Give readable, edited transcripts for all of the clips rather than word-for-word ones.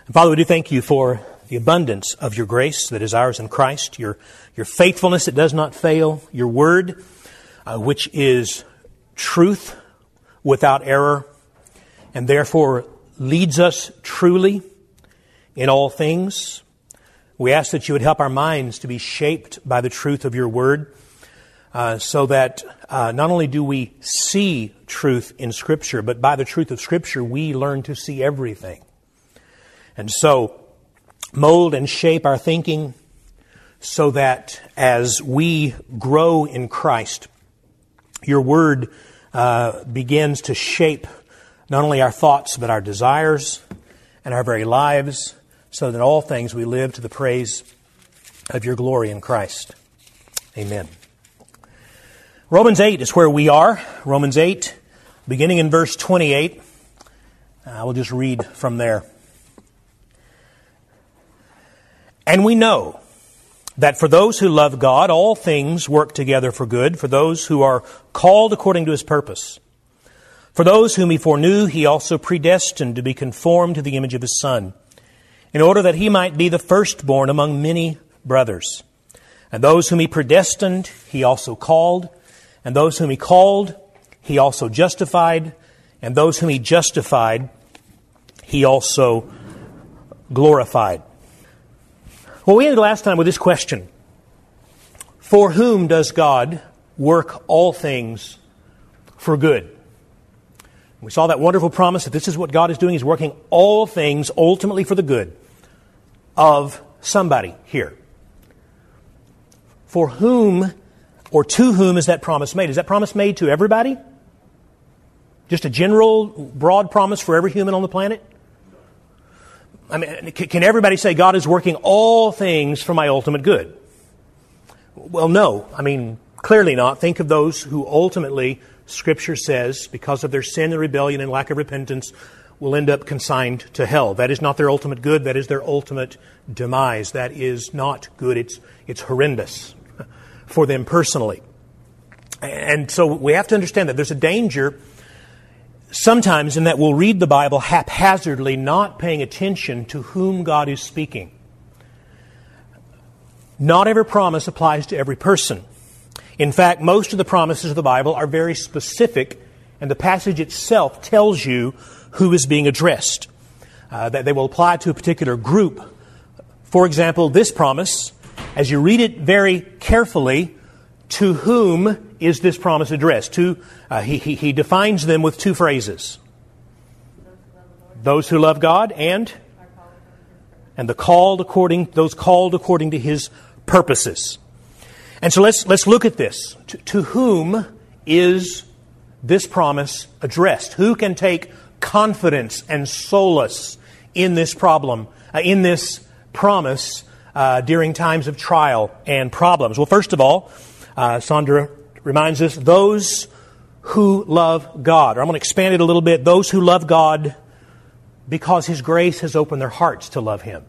Father, we do thank you for the abundance of your grace that is ours in Christ, your faithfulness that does not fail, your word, which is truth without error, and therefore leads us truly in all things. We ask that you would help our minds to be shaped by the truth of your word, so that not only do we see truth in Scripture, but by the truth of Scripture we learn to see everything. And so mold and shape our thinking so that as we grow in Christ, your word begins to shape not only our thoughts but our desires and our very lives, so that in all things we live to the praise of your glory in Christ. Amen. Romans 8 is where we are. Romans 8, beginning in verse 28. I will just read from there. And we know that for those who love God, all things work together for good, for those who are called according to His purpose. For those whom He foreknew, He also predestined to be conformed to the image of His Son, in order that He might be the firstborn among many brothers. And those whom He predestined, He also called. And those whom He called, He also justified. And those whom He justified, He also glorified. Well, we ended last time with this question. For whom does God work all things for good? We saw that wonderful promise that this is what God is doing. He's working all things ultimately for the good of somebody here. For whom or to whom is that promise made? Is that promise made to everybody? Just a general, broad promise for every human on the planet? I mean, can everybody say God is working all things for my ultimate good? Well, no. I mean, clearly not. Think of those who ultimately, Scripture says, because of their sin and rebellion and lack of repentance, will end up consigned to hell. That is not their ultimate good. That is their ultimate demise. That is not good. It's horrendous for them personally. And so we have to understand that there's a danger sometimes in that we'll read the Bible haphazardly, not paying attention to whom God is speaking. Not every promise applies to every person. In fact, most of the promises of the Bible are very specific, and the passage itself tells you who is being addressed. That they will apply to a particular group. For example, this promise, as you read it very carefully, to whom is this promise addressed? He defines them with two phrases. Those who love God and those called according to His purposes. And so let's look at this. To whom is this promise addressed? Who can take confidence and solace in this problem, in this promise during times of trial and problems? Well, first of all, Sandra reminds us, those who love God. Or I'm going to expand it a little bit. Those who love God because His grace has opened their hearts to love Him.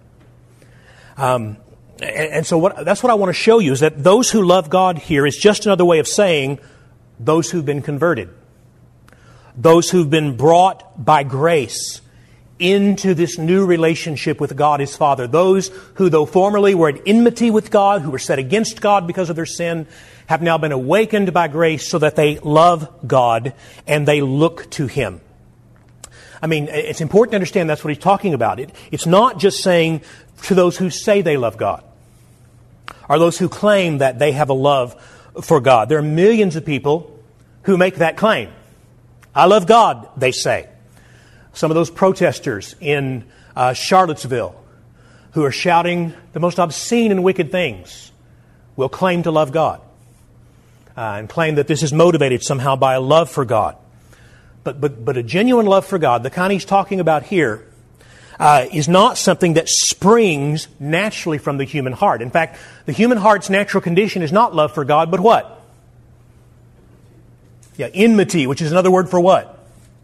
And so that's what I want to show you, is that those who love God here is just another way of saying those who've been converted. Those who've been brought by grace into this new relationship with God His Father. Those who, though formerly were at enmity with God, who were set against God because of their sin, have now been awakened by grace so that they love God and they look to Him. I mean, it's important to understand that's what he's talking about. It's not just saying to those who say they love God, or those who claim that they have a love for God. There are millions of people who make that claim. I love God, they say. Some of those protesters in Charlottesville who are shouting the most obscene and wicked things will claim to love God and claim that this is motivated somehow by a love for God. But a genuine love for God, the kind he's talking about here, is not something that springs naturally from the human heart. In fact, the human heart's natural condition is not love for God, but what? Yeah, enmity, which is another word for what?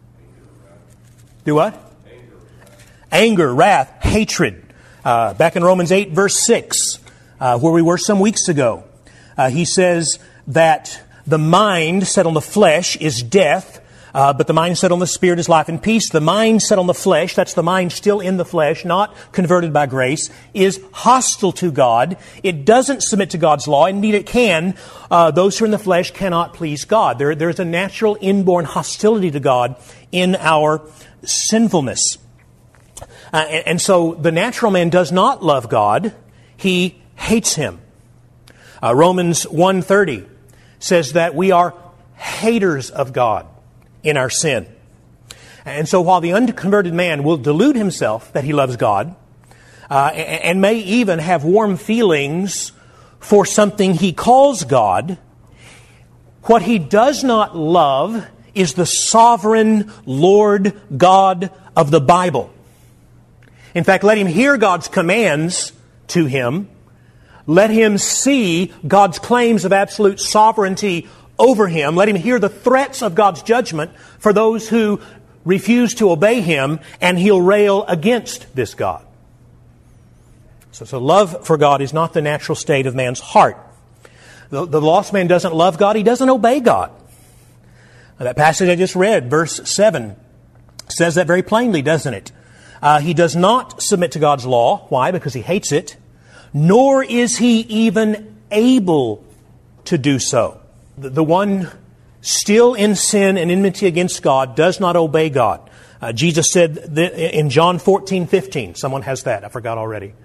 Do what? Anger, wrath, hatred. Back in Romans 8, verse 6, where we were some weeks ago, he says that the mind set on the flesh is death, But the mind set on the Spirit is life and peace. The mind set on the flesh, that's the mind still in the flesh, not converted by grace, is hostile to God. It doesn't submit to God's law. Indeed, it can. Those who are in the flesh cannot please God. There's a natural inborn hostility to God in our sinfulness. And so the natural man does not love God. He hates Him. Romans 1:30 says that we are haters of God in our sin. And so while the unconverted man will delude himself that he loves God, and may even have warm feelings for something he calls God, what he does not love is the sovereign Lord God of the Bible. In fact, let him hear God's commands to him. Let him see God's claims of absolute sovereignty over him. Let him hear the threats of God's judgment for those who refuse to obey Him, and he'll rail against this God. So love for God is not the natural state of man's heart. The lost man doesn't love God. He doesn't obey God. That passage I just read, verse 7, says that very plainly, doesn't it? He does not submit to God's law. Why? Because he hates it. Nor is he even able to do so. The one still in sin and enmity against God does not obey God. Jesus said in John 14:15. Someone has that. I forgot already.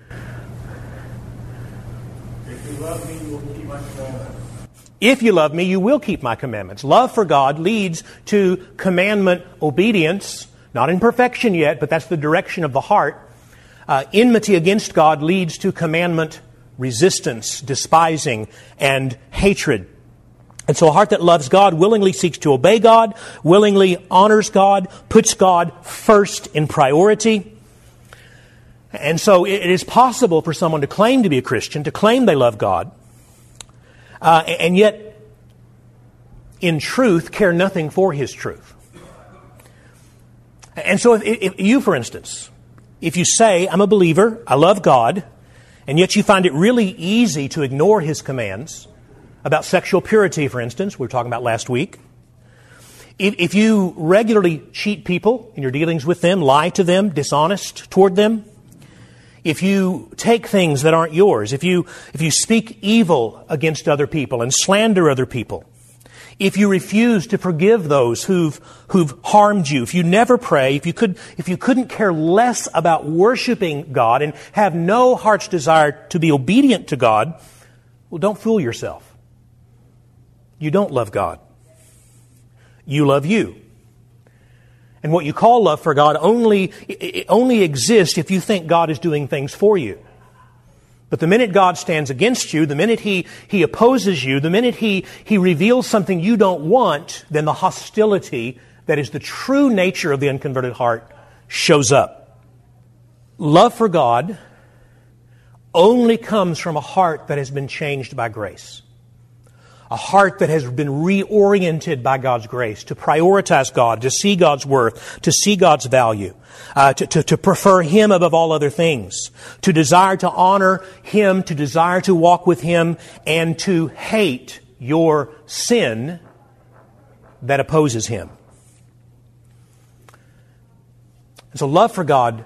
If you love me, you will keep my commandments. If you love me, you will keep my commandments. Love for God leads to commandment obedience. Not in perfection yet, but that's the direction of the heart. Enmity against God leads to commandment resistance, despising, and hatred. And so a heart that loves God willingly seeks to obey God, willingly honors God, puts God first in priority. And so it is possible for someone to claim to be a Christian, to claim they love God, and yet, in truth, care nothing for His truth. And so if you, for instance, if you say, I'm a believer, I love God, and yet you find it really easy to ignore His commands, about sexual purity, for instance, we were talking about last week. If you regularly cheat people in your dealings with them, lie to them, dishonest toward them, if you take things that aren't yours, if you speak evil against other people and slander other people, if you refuse to forgive those who've harmed you, if you never pray, if you couldn't care less about worshiping God and have no heart's desire to be obedient to God, well, don't fool yourself. You don't love God. You love you. And what you call love for God only exists if you think God is doing things for you. But the minute God stands against you, the minute He opposes you, the minute He reveals something you don't want, then the hostility that is the true nature of the unconverted heart shows up. Love for God only comes from a heart that has been changed by grace. A heart that has been reoriented by God's grace to prioritize God, to see God's worth, to see God's value, to prefer Him above all other things, to desire to honor Him, to desire to walk with Him, and to hate your sin that opposes Him. And so love for God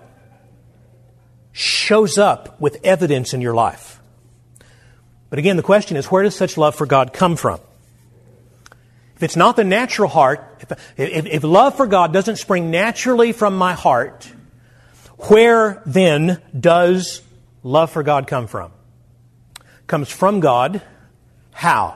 shows up with evidence in your life. But again, the question is, where does such love for God come from? If it's not the natural heart, if love for God doesn't spring naturally from my heart, where then does love for God come from? It comes from God. How?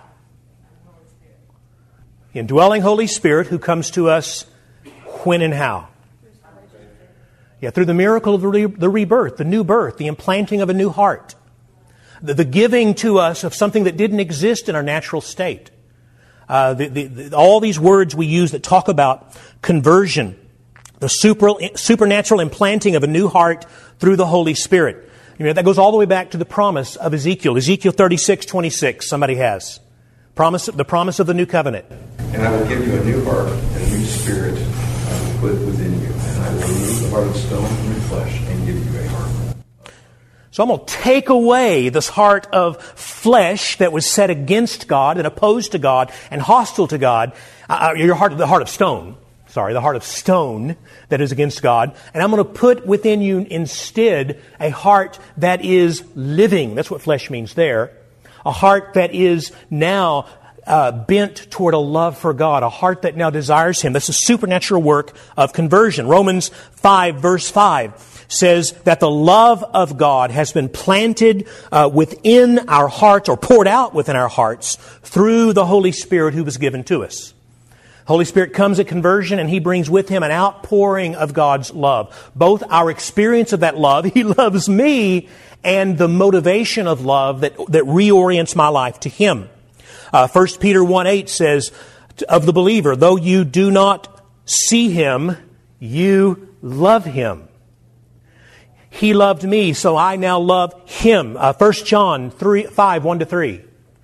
The indwelling Holy Spirit who comes to us when and how? Yeah, through the miracle of the rebirth, the new birth, the implanting of a new heart. The giving to us of something that didn't exist in our natural state. All these words we use that talk about conversion, the supernatural implanting of a new heart through the Holy Spirit. You know, that goes all the way back to the promise of Ezekiel. Ezekiel 36:26, somebody has. The promise of the new covenant. And I will give you a new heart and a new spirit I will put within you. And I will remove the heart of stone from your flesh and give you a heart. So I'm going to take away this heart of flesh that was set against God and opposed to God and hostile to God. The heart of stone. the heart of stone that is against God, and I'm going to put within you instead a heart that is living. That's what flesh means there. A heart that is now bent toward a love for God, a heart that now desires Him. That's a supernatural work of conversion. Romans 5, verse 5 says that the love of God has been planted within our hearts, or poured out within our hearts, through the Holy Spirit who was given to us. Holy Spirit comes at conversion, and He brings with Him an outpouring of God's love. Both our experience of that love, He loves me, and the motivation of love that reorients my life to Him. 1 Peter 1:8 says of the believer, though you do not see Him, you love Him. He loved me, so I now love Him. 1 John 5, 1-3.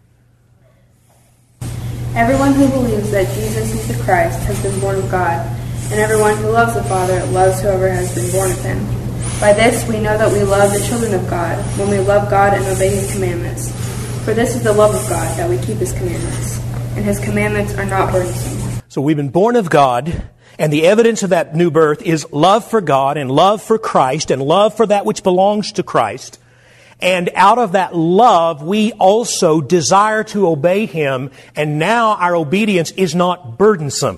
Everyone who believes that Jesus is the Christ has been born of God, and everyone who loves the Father loves whoever has been born of Him. By this we know that we love the children of God, when we love God and obey His commandments. For this is the love of God, that we keep His commandments, and His commandments are not burdensome. So we've been born of God, and the evidence of that new birth is love for God and love for Christ and love for that which belongs to Christ. And out of that love, we also desire to obey Him, and now our obedience is not burdensome.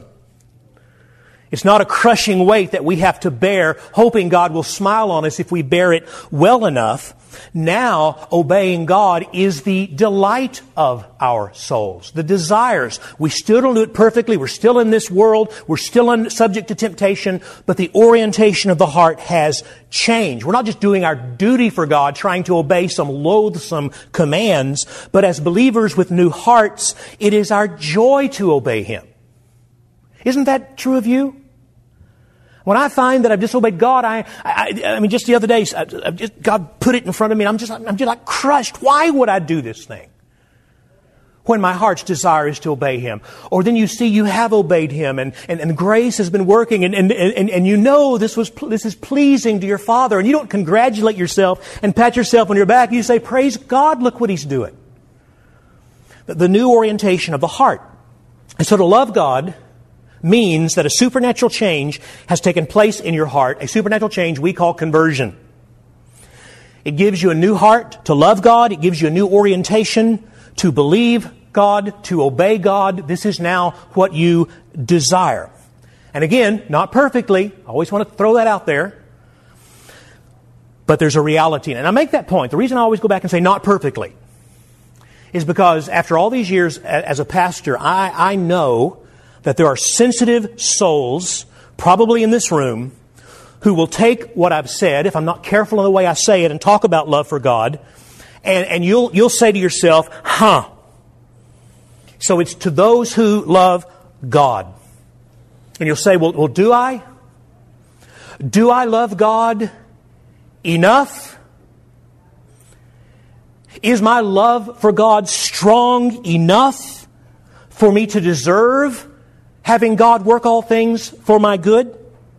It's not a crushing weight that we have to bear, hoping God will smile on us if we bear it well enough. Now, obeying God is the delight of our souls, the desires. We still don't do it perfectly. We're still in this world. We're still subject to temptation, but the orientation of the heart has changed. We're not just doing our duty for God, trying to obey some loathsome commands, but as believers with new hearts, it is our joy to obey Him. Isn't that true of you? When I find that I've disobeyed God, I mean, just the other day, God put it in front of me, and I'm just like crushed. Why would I do this thing? When my heart's desire is to obey Him. Or then you see you have obeyed Him, and grace has been working, and you know this is pleasing to your Father, and you don't congratulate yourself and pat yourself on your back. You say, praise God, look what He's doing. The new orientation of the heart. And so to love God means that a supernatural change has taken place in your heart, a supernatural change we call conversion. It gives you a new heart to love God. It gives you a new orientation to believe God, to obey God. This is now what you desire. And again, not perfectly. I always want to throw that out there. But there's a reality. And I make that point. The reason I always go back and say not perfectly is because after all these years as a pastor, I know that there are sensitive souls, probably in this room, who will take what I've said, if I'm not careful in the way I say it, and talk about love for God, and you'll say to yourself, so it's to those who love God. And you'll say, well, do I? Do I love God enough? Is my love for God strong enough for me to deserve having God work all things for my good?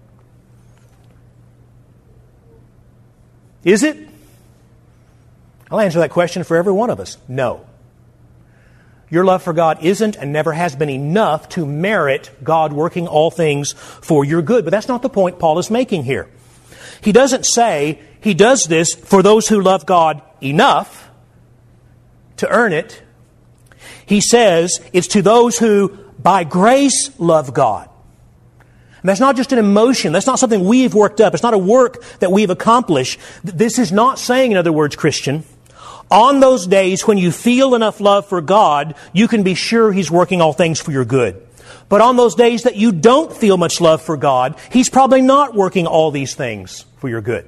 Is it? I'll answer that question for every one of us. No. Your love for God isn't and never has been enough to merit God working all things for your good. But that's not the point Paul is making here. He doesn't say He does this for those who love God enough to earn it. He says it's to those who by grace love God. And that's not just an emotion. That's not something we've worked up. It's not a work that we've accomplished. This is not saying, in other words, Christian, on those days when you feel enough love for God, you can be sure He's working all things for your good. But on those days that you don't feel much love for God, He's probably not working all these things for your good.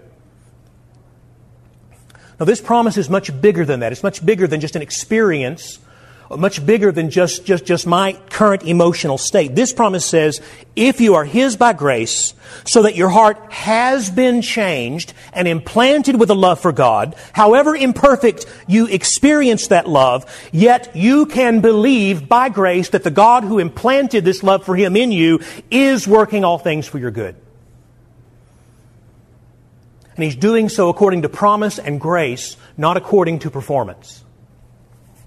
Now, this promise is much bigger than that. It's much bigger than just an experience, much bigger than just my current emotional state. This promise says, if you are His by grace, so that your heart has been changed and implanted with a love for God, however imperfect you experience that love, yet you can believe by grace that the God who implanted this love for Him in you is working all things for your good. And He's doing so according to promise and grace, not according to performance.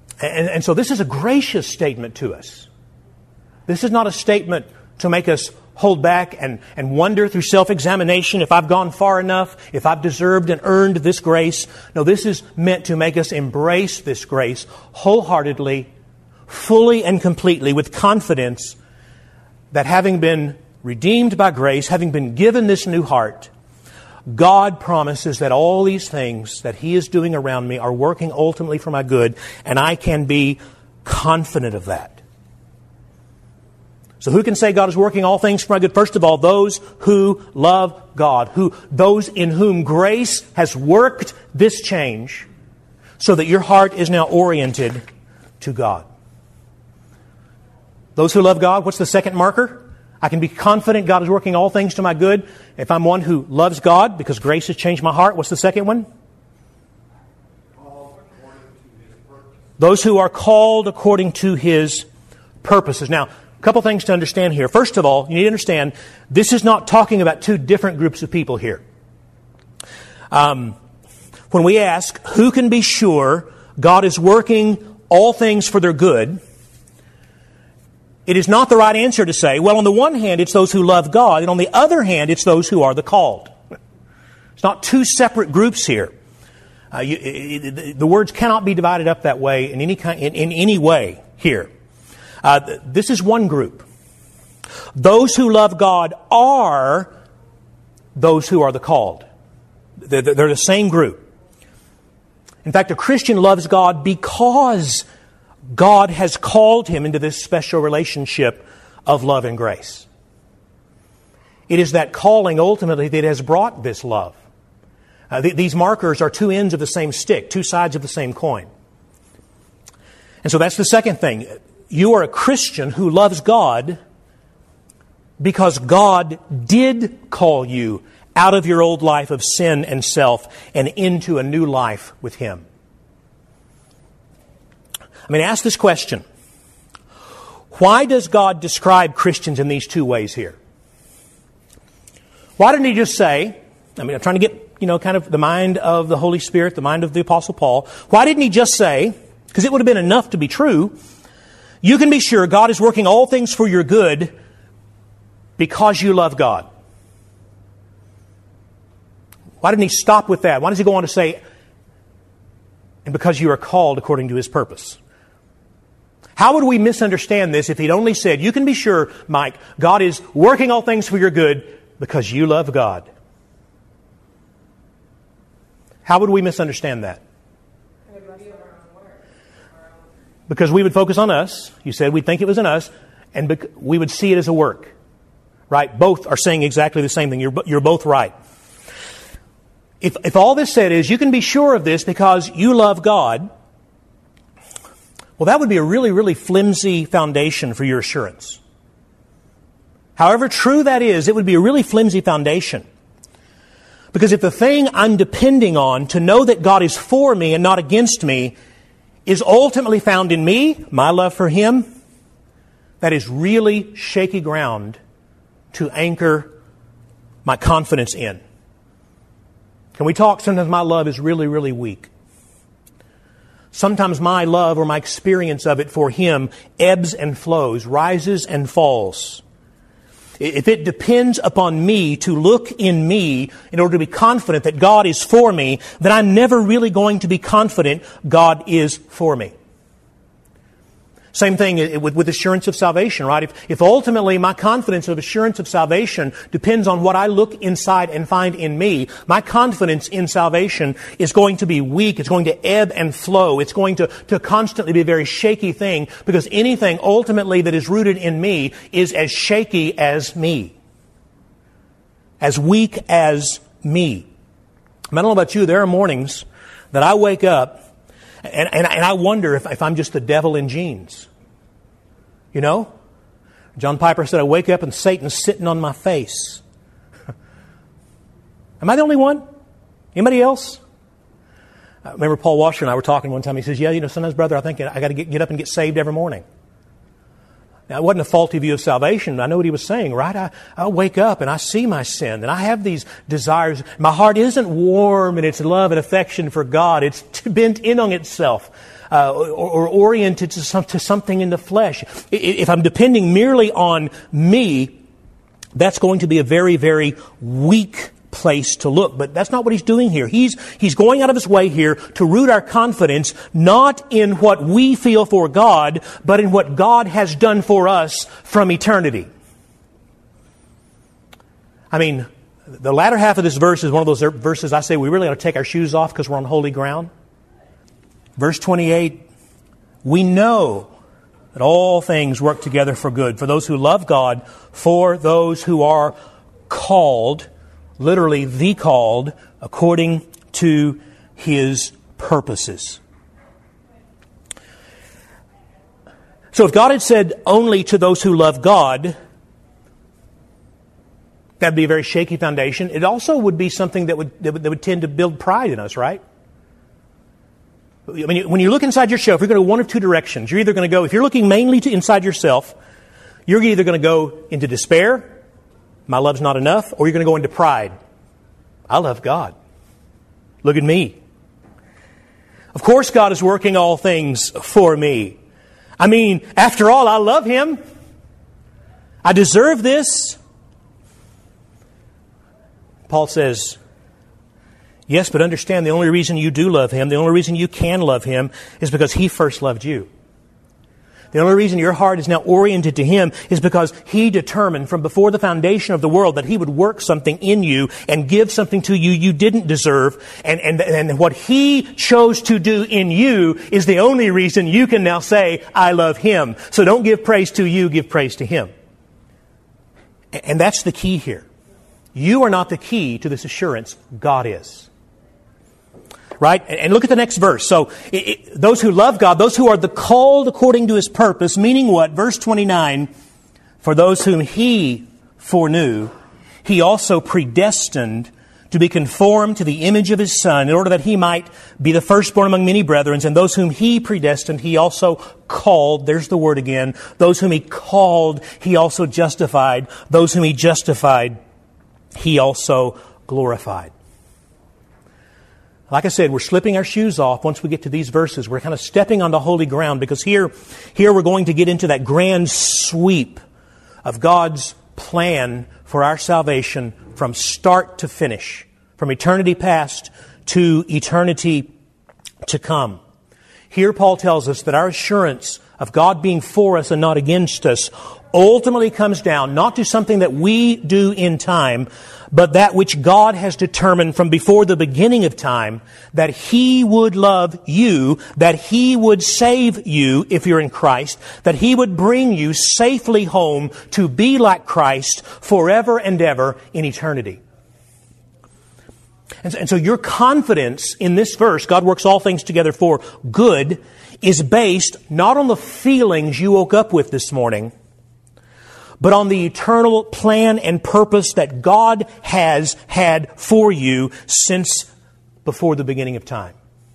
And so this is a gracious statement to us. This is not a statement to make us hold back and wonder through self-examination if I've gone far enough, if I've deserved and earned this grace. No, this is meant to make us embrace this grace wholeheartedly, fully and completely, with confidence that having been redeemed by grace, having been given this new heart, God promises that all these things that He is doing around me are working ultimately for my good, and I can be confident of that. So who can say God is working all things for my good? First of all, those who love God, those in whom grace has worked this change so that your heart is now oriented to God. Those who love God, what's the second marker? I can be confident God is working all things to my good. If I'm one who loves God because grace has changed my heart, what's the second one? Those who are called according to His purposes. Now, a couple things to understand here. First of all, you need to understand, this is not talking about two different groups of people here. When we ask, who can be sure God is working all things for their good, it is not the right answer to say, well, on the one hand, it's those who love God, and on the other hand, it's those who are the called. It's not two separate groups here. The words cannot be divided up that way in any way here. This is one group. Those who love God are those who are the called. They're the same group. In fact, a Christian loves God because God has called him into this special relationship of love and grace. It is that calling ultimately that has brought this love. These markers are two ends of the same stick, two sides of the same coin. And so that's the second thing. You are a Christian who loves God because God did call you out of your old life of sin and self and into a new life with Him. I mean, ask this question. Why does God describe Christians in these two ways here? Why didn't He just say, I'm trying to get, kind of the mind of the Holy Spirit, the mind of the Apostle Paul. Why didn't He just say, because it would have been enough to be true, you can be sure God is working all things for your good because you love God? Why didn't He stop with that? Why does He go on to say, and because you are called according to His purpose? How would we misunderstand this if He'd only said, you can be sure, Mike, God is working all things for your good because you love God? How would we misunderstand that? Because we would focus on us. You said we'd think it was in us, and we would see it as a work. Right? Both are saying exactly the same thing. You're both right. If all this said is, you can be sure of this because you love God, well, that would be a really, really flimsy foundation for your assurance. However true that is, it would be a really flimsy foundation. Because if the thing I'm depending on to know that God is for me and not against me is ultimately found in me, my love for Him, that is really shaky ground to anchor my confidence in. Can we talk? Sometimes my love is really, really weak. Sometimes my love or my experience of it for Him ebbs and flows, rises and falls. If it depends upon me to look in me in order to be confident that God is for me, then I'm never really going to be confident God is for me. Same thing with assurance of salvation, right? If ultimately my confidence of assurance of salvation depends on what I look inside and find in me, my confidence in salvation is going to be weak. It's going to ebb and flow. It's going to constantly be a very shaky thing, because anything ultimately that is rooted in me is as shaky as me. As weak as me. I don't know about you, there are mornings that I wake up and I wonder if I'm just the devil in jeans. You know? John Piper said, I wake up and Satan's sitting on my face. Am I the only one? Anybody else? I remember Paul Washer and I were talking one time. He says, sometimes, brother, I think I got to get up and get saved every morning. Now, it wasn't a faulty view of salvation. I know what he was saying, right? I wake up and I see my sin and I have these desires. My heart isn't warm in its love and affection for God. It's bent in on itself or oriented to something in the flesh. If I'm depending merely on me, that's going to be a very, very weak place to look. But that's not what he's doing here. He's going out of his way here to root our confidence not in what we feel for God, but in what God has done for us from eternity. I mean, the latter half of this verse is one of those verses I say we really ought to take our shoes off because we're on holy ground. Verse 28, we know that all things work together for good, for those who love God, for those who are called, literally the called, according to His purposes. So if God had said only to those who love God, that would be a very shaky foundation. It also would be something that would tend to build pride in us, right? I mean, when you look inside yourself, you're going to go one of two directions. You're either going to go, if you're looking mainly inside yourself, you're either going to go into despair, my love's not enough, or you're going to go into pride. I love God. Look at me. Of course God is working all things for me. I mean, after all, I love Him. I deserve this. Paul says, yes, but understand the only reason you do love Him, the only reason you can love Him is because He first loved you. The only reason your heart is now oriented to Him is because He determined from before the foundation of the world that He would work something in you and give something to you you didn't deserve. And what He chose to do in you is the only reason you can now say, I love Him. So don't give praise to you, give praise to Him. And that's the key here. You are not the key to this assurance. God is. Right? And look at the next verse. So, those who love God, those who are the called according to His purpose, meaning what? Verse 29, for those whom He foreknew, He also predestined to be conformed to the image of His Son, in order that He might be the firstborn among many brethren. And those whom He predestined, He also called. There's the word again. Those whom He called, He also justified. Those whom He justified, He also glorified. Like I said, we're slipping our shoes off once we get to these verses. We're kind of stepping onto holy ground because here we're going to get into that grand sweep of God's plan for our salvation from start to finish, from eternity past to eternity to come. Here Paul tells us that our assurance of God being for us and not against us ultimately comes down not to something that we do in time, but that which God has determined from before the beginning of time, that He would love you, that He would save you if you're in Christ, that He would bring you safely home to be like Christ forever and ever in eternity. And so your confidence in this verse, God works all things together for good, is based not on the feelings you woke up with this morning, but on the eternal plan and purpose that God has had for you since before the beginning of time.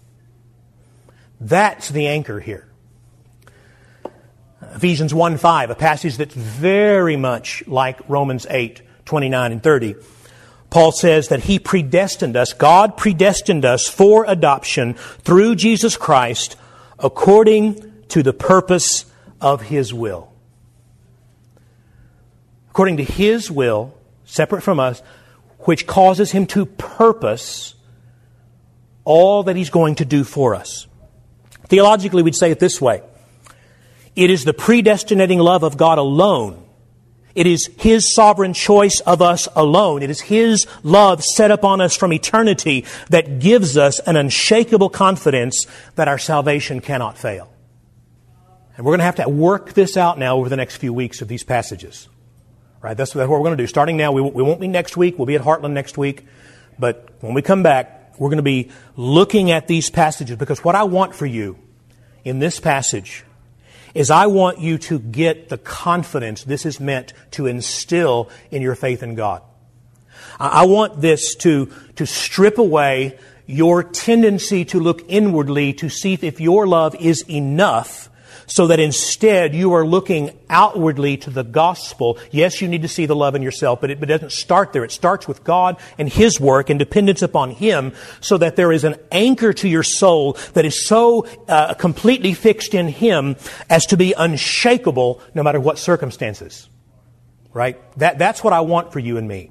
That's the anchor here. Ephesians 1:5, a passage that's very much like Romans 8:29 and 30. Paul says that He predestined us, God predestined us for adoption through Jesus Christ according to the purpose of His will. According to His will, separate from us, which causes Him to purpose all that He's going to do for us. Theologically, we'd say it this way. It is the predestinating love of God alone. It is His sovereign choice of us alone. It is His love set upon us from eternity that gives us an unshakable confidence that our salvation cannot fail. And we're going to have to work this out now over the next few weeks of these passages. Right? That's what we're going to do. Starting now, we won't be next week. We'll be at Heartland next week. But when we come back, we're going to be looking at these passages, because what I want for you in this passage is I want you to get the confidence this is meant to instill in your faith in God. I want this to strip away your tendency to look inwardly to see if your love is enough, so that instead you are looking outwardly to the gospel. Yes, you need to see the love in yourself, but it doesn't start there. It starts with God and His work and dependence upon Him, so that there is an anchor to your soul that is so completely fixed in Him as to be unshakable no matter what circumstances. right? That's what I want for you and me.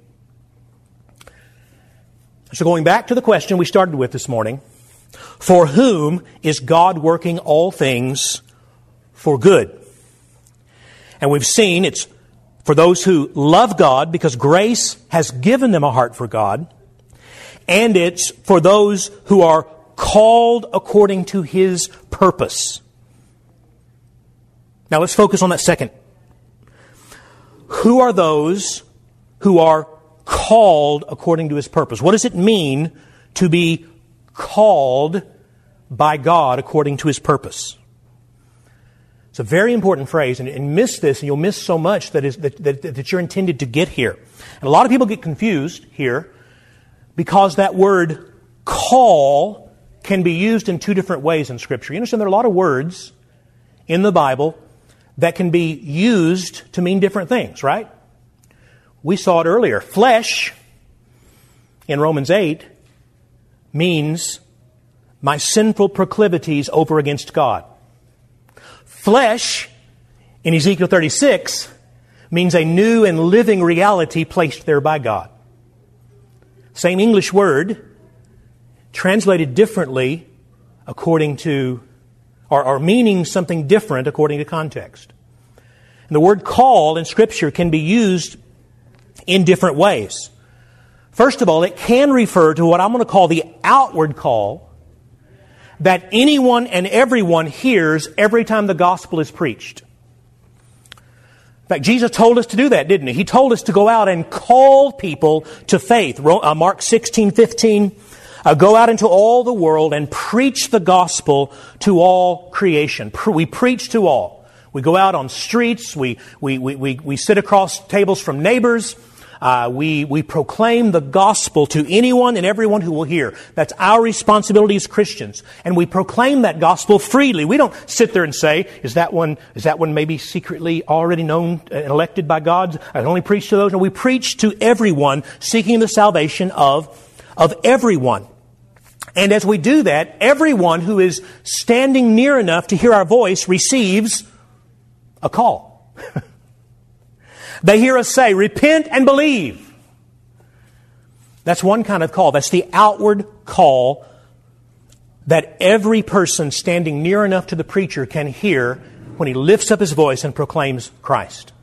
So going back to the question we started with this morning, for whom is God working all things for good? And we've seen it's for those who love God because grace has given them a heart for God. And it's for those who are called according to His purpose. Now let's focus on that second. Who are those who are called according to His purpose? What does it mean to be called by God according to His purpose? It's a very important phrase, and miss this, and you'll miss so much that you're intended to get here. And a lot of people get confused here because that word call can be used in two different ways in Scripture. You understand there are a lot of words in the Bible that can be used to mean different things, right? We saw it earlier. Flesh, in Romans 8, means my sinful proclivities over against God. Flesh, in Ezekiel 36, means a new and living reality placed there by God. Same English word, translated differently according to, or meaning something different according to context. And the word call in Scripture can be used in different ways. First of all, it can refer to what I'm going to call the outward call that anyone and everyone hears every time the gospel is preached. In fact, Jesus told us to do that, didn't He? He told us to go out and call people to faith. Mark 16:15, go out into all the world and preach the gospel to all creation. We preach to all. We go out on streets. We sit across tables from neighbors. We proclaim the gospel to anyone and everyone who will hear. That's our responsibility as Christians. And we proclaim that gospel freely. We don't sit there and say, is that one maybe secretly already known and elected by God? I only preach to those. No, we preach to everyone, seeking the salvation of everyone. And as we do that, everyone who is standing near enough to hear our voice receives a call. They hear us say, repent and believe. That's one kind of call. That's the outward call that every person standing near enough to the preacher can hear when he lifts up his voice and proclaims Christ.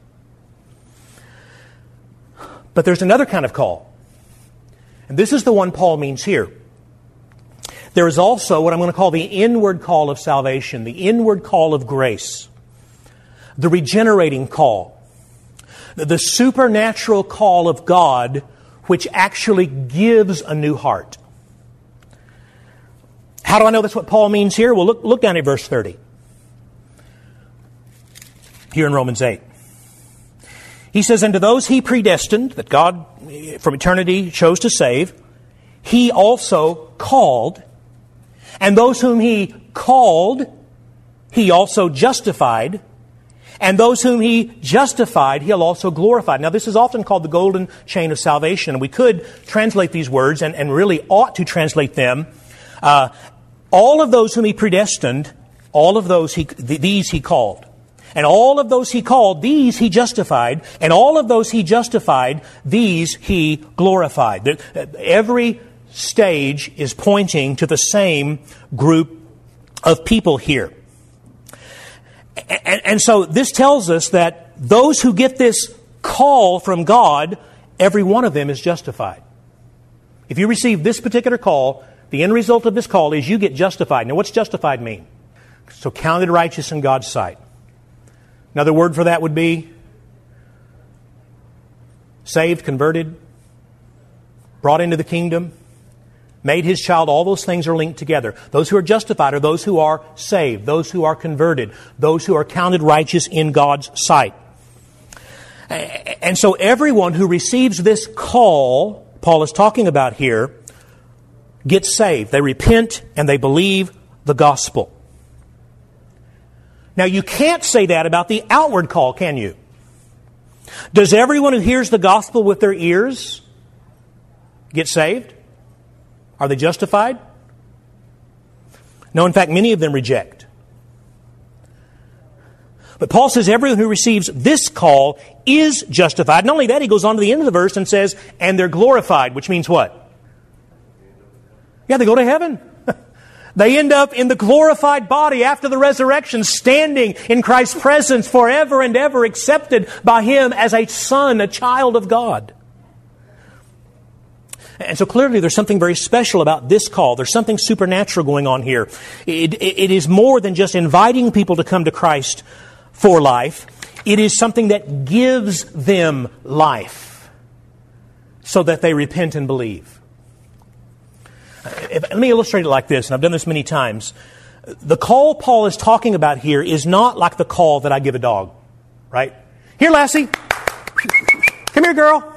But there's another kind of call. And this is the one Paul means here. There is also what I'm going to call the inward call of salvation, the inward call of grace, the regenerating call. The supernatural call of God, which actually gives a new heart. How do I know that's what Paul means here? Well, look down at verse 30. Here in Romans 8. He says, and to those He predestined, that God from eternity chose to save, He also called. And those whom He called, He also justified. And those whom He justified, He'll also glorify. Now, this is often called the golden chain of salvation. We could translate these words, and really ought to translate them. All of those whom He predestined, all of those these He called. And all of those He called, these He justified. And all of those He justified, these He glorified. Every stage is pointing to the same group of people here. And so this tells us that those who get this call from God, every one of them is justified. If you receive this particular call, the end result of this call is you get justified. Now, what's justified mean? So counted righteous in God's sight. Another word for that would be saved, converted, brought into the kingdom, made His child. All those things are linked together. Those who are justified are those who are saved, those who are converted, those who are counted righteous in God's sight. And so everyone who receives this call Paul is talking about here gets saved. They repent and they believe the gospel. Now, you can't say that about the outward call, can you? Does everyone who hears the gospel with their ears get saved? Are they justified? No, in fact, many of them reject. But Paul says everyone who receives this call is justified. Not only that, he goes on to the end of the verse and says, and they're glorified, which means what? Yeah, they go to heaven. They end up in the glorified body after the resurrection, standing in Christ's presence forever and ever, accepted by Him as a son, a child of God. And so clearly there's something very special about this call. There's something supernatural going on here. It is more than just inviting people to come to Christ for life. It is something that gives them life so that they repent and believe. Let me illustrate it like this, and I've done this many times. The call Paul is talking about here is not like the call that I give a dog, right? Here, Lassie. Come here, girl.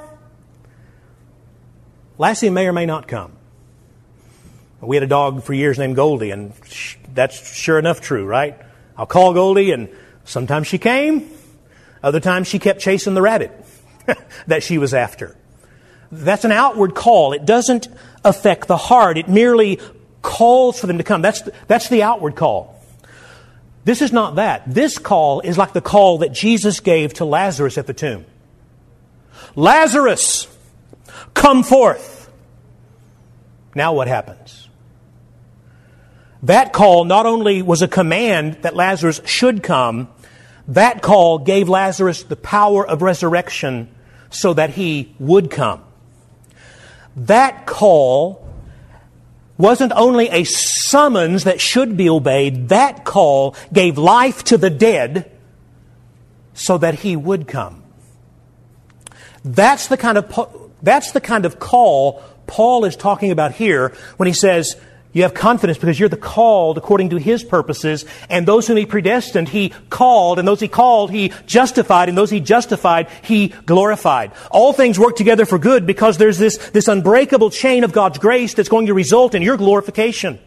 Lassie may or may not come. We had a dog for years named Goldie, and that's sure enough true, right? I'll call Goldie, and sometimes she came. Other times she kept chasing the rabbit that she was after. That's an outward call. It doesn't affect the heart. It merely calls for them to come. That's the outward call. This is not that. This call is like the call that Jesus gave to Lazarus at the tomb. Lazarus, come forth. Now what happens? That call not only was a command that Lazarus should come, that call gave Lazarus the power of resurrection so that he would come. That call wasn't only a summons that should be obeyed. That call gave life to the dead so that he would come. That's the kind of call Paul is talking about here when he says, you have confidence because you're the called according to His purposes, and those whom He predestined, He called, and those He called, He justified, and those He justified, He glorified. All things work together for good because there's this unbreakable chain of God's grace that's going to result in your glorification.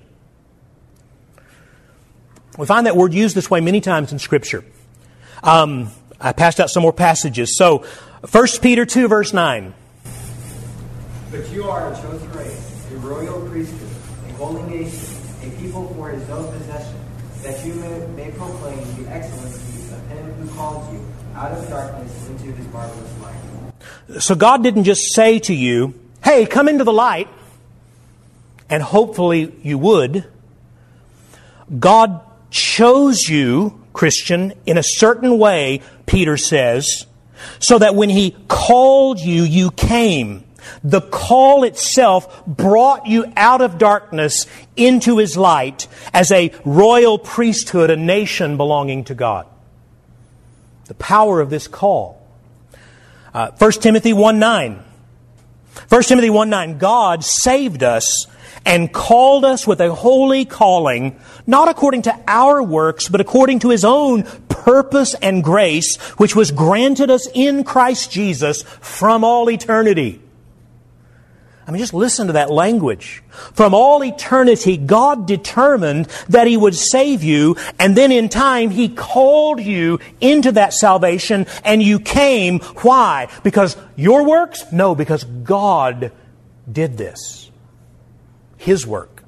We find that word used this way many times in Scripture. I passed out some more passages. So, 1 Peter 2, verse 9. But you are a chosen race, a royal priesthood, holy nation, a people for His own possession, that you may proclaim the excellencies of Him who called you out of darkness into His marvelous light. So God didn't just say to you, hey, come into the light, and hopefully you would. God chose you, Christian, in a certain way, Peter says, so that when He called you, you came. The call itself brought you out of darkness into His light as a royal priesthood, a nation belonging to God. The power of this call. 1 Timothy 1:9. 1 Timothy 1:9. God saved us and called us with a holy calling, not according to our works, but according to His own purpose and grace, which was granted us in Christ Jesus from all eternity. I mean, just listen to that language. From all eternity, God determined that He would save you, and then in time, He called you into that salvation, and you came. Why? Because your works? No, because God did this. His work.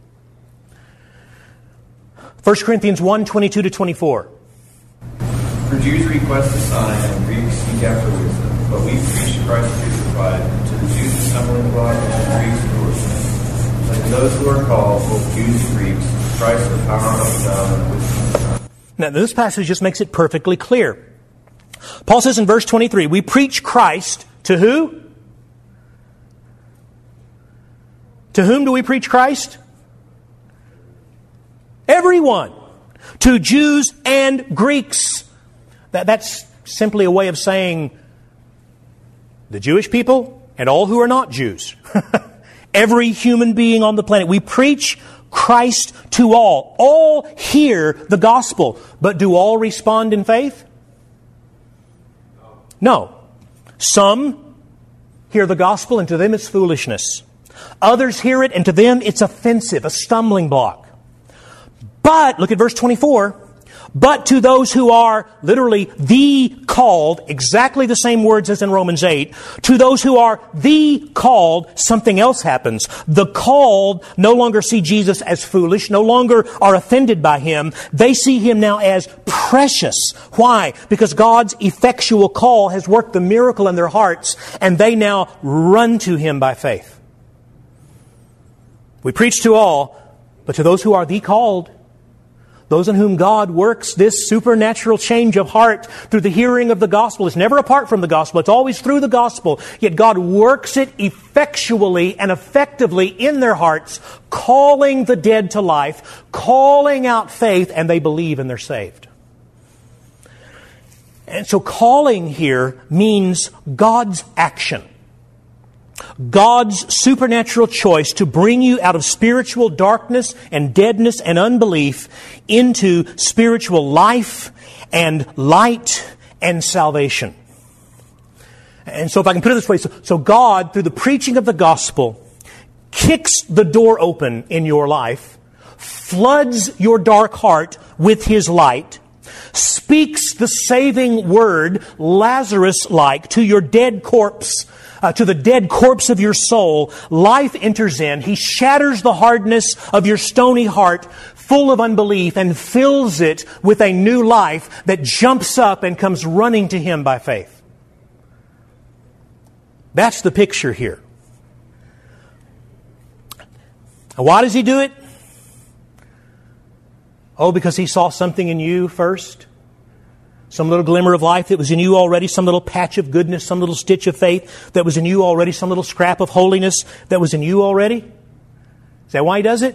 1 Corinthians 1, 22-24. For Jews request a sign, and Greeks seek after wisdom, but we preach Christ crucified, to the Jews a stumbling block, and to the Greeks foolishness. But to those who are called, both Jews and Greeks, Christ the power of God and wisdom of God. Now, this passage just makes it perfectly clear. Paul says in verse 23, we preach Christ to who? To whom do we preach Christ? Everyone. To Jews and Greeks. That's simply a way of saying the Jewish people and all who are not Jews. Every human being on the planet. We preach Christ to all. All hear the gospel. But do all respond in faith? No. Some hear the gospel and to them it's foolishness. Others hear it and to them it's offensive, a stumbling block. But, look at verse 24. But to those who are literally the called, exactly the same words as in Romans 8, to those who are the called, something else happens. The called no longer see Jesus as foolish, no longer are offended by Him. They see Him now as precious. Why? Because God's effectual call has worked the miracle in their hearts, and they now run to Him by faith. We preach to all, but to those who are the called, those in whom God works this supernatural change of heart through the hearing of the gospel. It's never apart from the gospel. It's always through the gospel. Yet God works it effectually and effectively in their hearts, calling the dead to life, calling out faith, and they believe and they're saved. And so calling here means God's action. God's supernatural choice to bring you out of spiritual darkness and deadness and unbelief into spiritual life and light and salvation. And so if I can put it this way, so God, through the preaching of the gospel, kicks the door open in your life, floods your dark heart with His light, speaks the saving word, Lazarus-like, to your dead corpse, to the dead corpse of your soul. Life enters in. He shatters the hardness of your stony heart, full of unbelief, and fills it with a new life that jumps up and comes running to Him by faith. That's the picture here. And why does He do it? Oh, because He saw something in you first. Some little glimmer of life that was in you already, some little patch of goodness, some little stitch of faith that was in you already, some little scrap of holiness that was in you already. Is that why He does it?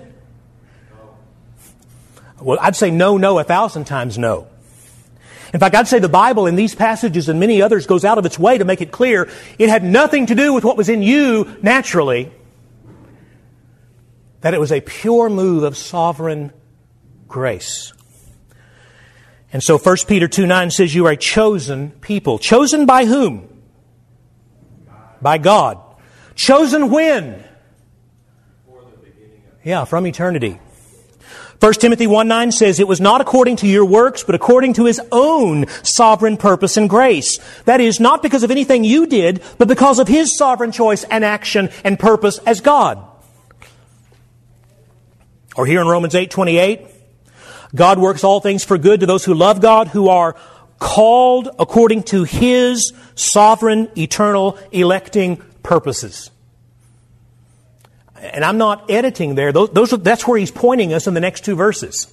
Well, I'd say no, 1,000 times no. In fact, I'd say the Bible in these passages and many others goes out of its way to make it clear it had nothing to do with what was in you naturally, that it was a pure move of sovereign grace. And so 1 Peter 2:9 says you are a chosen people. Chosen by whom? By God. Chosen when? From eternity. 1 Timothy 1:9 says it was not according to your works, but according to His own sovereign purpose and grace. That is, not because of anything you did, but because of His sovereign choice and action and purpose as God. Or here in Romans 8:28, God works all things for good to those who love God, who are called according to His sovereign, eternal, electing purposes. And I'm not editing there. That's where He's pointing us in the next two verses.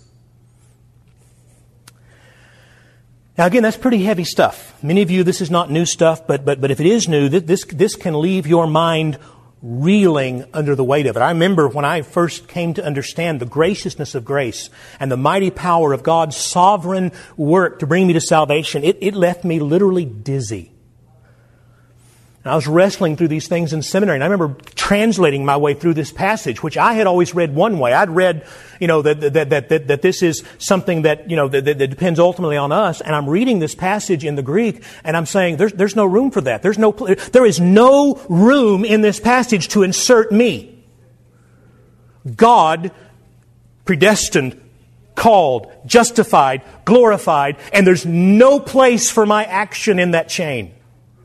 Now again, that's pretty heavy stuff. Many of you, this is not new stuff, but if it is new, this can leave your mind reeling under the weight of it. I remember when I first came to understand the graciousness of grace and the mighty power of God's sovereign work to bring me to salvation, it left me literally dizzy. And I was wrestling through these things in seminary, and I remember translating my way through this passage, which I had always read one way. I'd read, that this is something that, that depends ultimately on us. And I'm reading this passage in the Greek, and I'm saying, there's no room for that. There is no room in this passage to insert me. God predestined, called, justified, glorified, and there's no place for my action in that chain.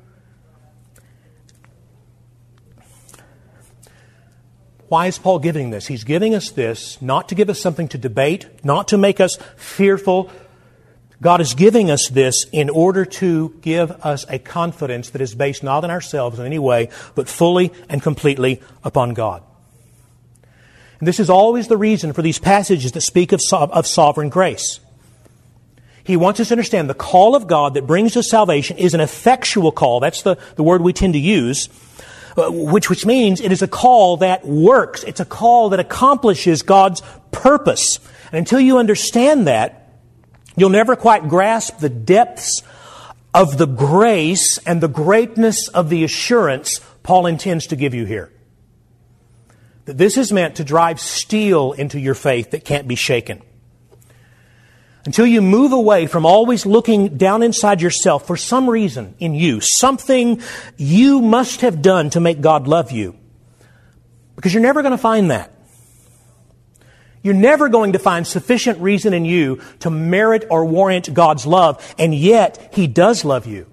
Why is Paul giving this? He's giving us this not to give us something to debate, not to make us fearful. God is giving us this in order to give us a confidence that is based not on ourselves in any way, but fully and completely upon God. And this is always the reason for these passages that speak of sovereign grace. He wants us to understand the call of God that brings us salvation is an effectual call. That's the word we tend to use. Which means it is a call that works. It's a call that accomplishes God's purpose. And until you understand that, you'll never quite grasp the depths of the grace and the greatness of the assurance Paul intends to give you here. That this is meant to drive steel into your faith that can't be shaken. Until you move away from always looking down inside yourself for some reason in you, something you must have done to make God love you. Because you're never going to find that. You're never going to find sufficient reason in you to merit or warrant God's love, and yet He does love you.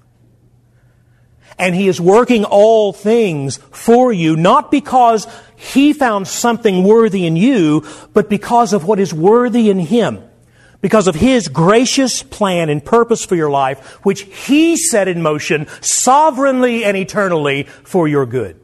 And He is working all things for you, not because He found something worthy in you, but because of what is worthy in Him. Because of His gracious plan and purpose for your life, which He set in motion sovereignly and eternally for your good.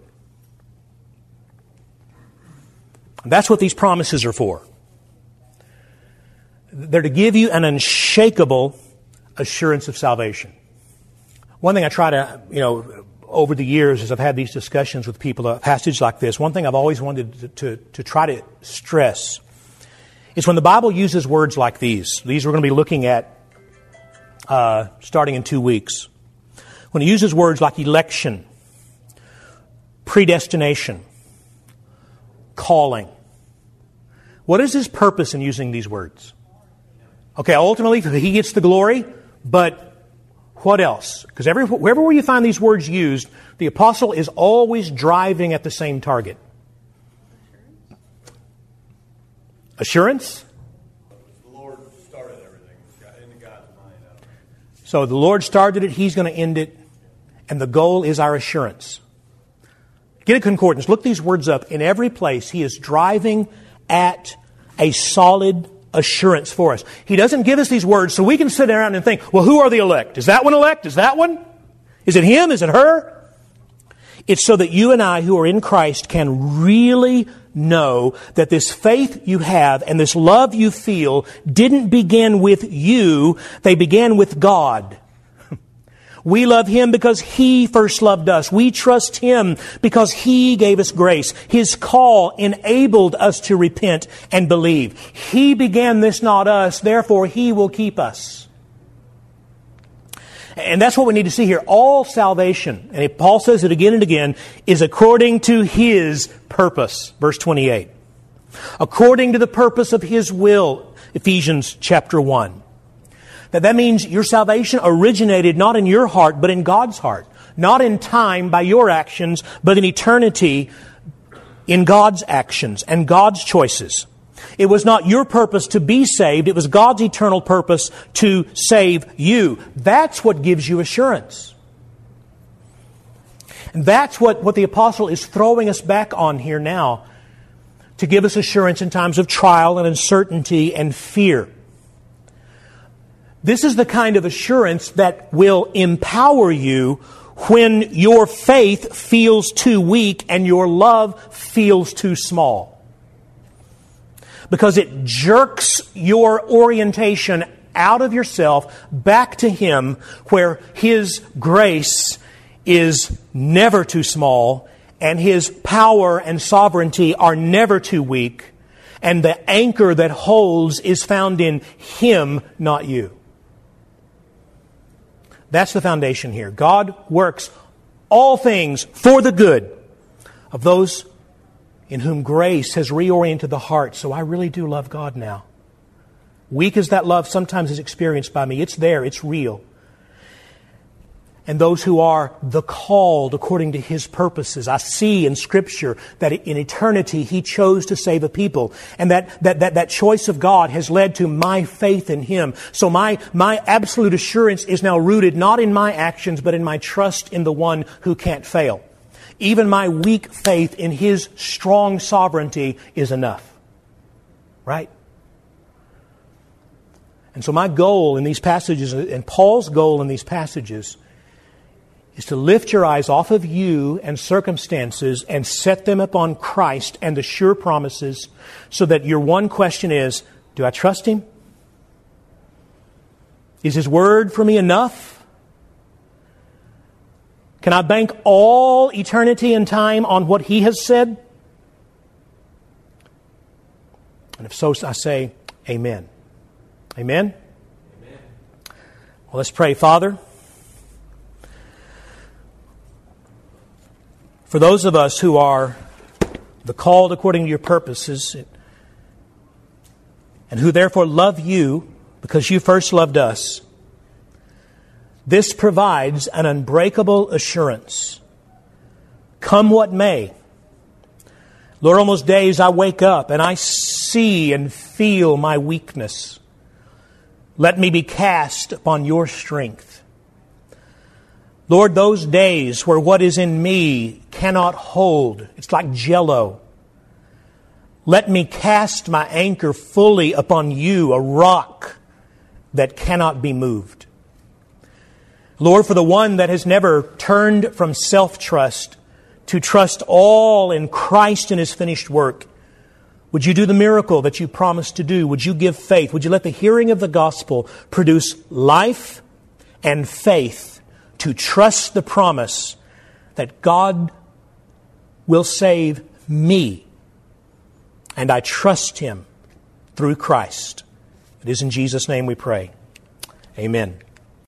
That's what these promises are for. They're to give you an unshakable assurance of salvation. One thing I try to, over the years as I've had these discussions with people, a passage like this, one thing I've always wanted to try to stress is when the Bible uses words like these. These we're going to be looking at starting in 2 weeks. When it uses words like election, predestination, calling. What is His purpose in using these words? Okay, ultimately He gets the glory, but what else? Because wherever you find these words used, the apostle is always driving at the same target. Assurance? The Lord started everything in God's mind. So the Lord started it, He's going to end it, and the goal is our assurance. Get a concordance. Look these words up. In every place, He is driving at a solid assurance for us. He doesn't give us these words so we can sit around and think, well, who are the elect? Is that one elect? Is that one? Is it him? Is it her? It's so that you and I who are in Christ can really know that this faith you have and this love you feel didn't begin with you. They began with God. We love Him because He first loved us. We trust Him because He gave us grace. His call enabled us to repent and believe. He began this, not us. Therefore, He will keep us. And that's what we need to see here. All salvation, and Paul says it again and again, is according to His purpose. Verse 28. According to the purpose of His will. Ephesians chapter 1. That means your salvation originated not in your heart, but in God's heart. Not in time by your actions, but in eternity in God's actions and God's choices. It was not your purpose to be saved. It was God's eternal purpose to save you. That's what gives you assurance. And that's what the apostle is throwing us back on here now to give us assurance in times of trial and uncertainty and fear. This is the kind of assurance that will empower you when your faith feels too weak and your love feels too small. Because it jerks your orientation out of yourself back to Him, where His grace is never too small and His power and sovereignty are never too weak, and the anchor that holds is found in Him, not you. That's the foundation here. God works all things for the good of those in whom grace has reoriented the heart. So I really do love God now. Weak as that love sometimes is experienced by me, it's there, it's real. And those who are the called according to His purposes. I see in Scripture that in eternity He chose to save a people. And that choice of God has led to my faith in Him. So my absolute assurance is now rooted not in my actions, but in my trust in the one who can't fail. Even my weak faith in His strong sovereignty is enough. Right? And so my goal in these passages, and Paul's goal in these passages, is to lift your eyes off of you and circumstances and set them upon Christ and the sure promises, so that your one question is, do I trust Him? Is His Word for me enough? Can I bank all eternity and time on what He has said? And if so, I say, Amen. Amen? Amen. Well, let's pray. Father, for those of us who are the called according to Your purposes, and who therefore love You because You first loved us, this provides an unbreakable assurance. Come what may, Lord, on those days I wake up and I see and feel my weakness. Let me be cast upon your strength. Lord, those days where what is in me cannot hold, it's like jello. Let me cast my anchor fully upon you, a rock that cannot be moved. Lord, for the one that has never turned from self-trust to trust all in Christ and His finished work, would you do the miracle that you promised to do? Would you give faith? Would you let the hearing of the gospel produce life and faith to trust the promise that God will save me, and I trust Him through Christ. It is in Jesus' name we pray. Amen.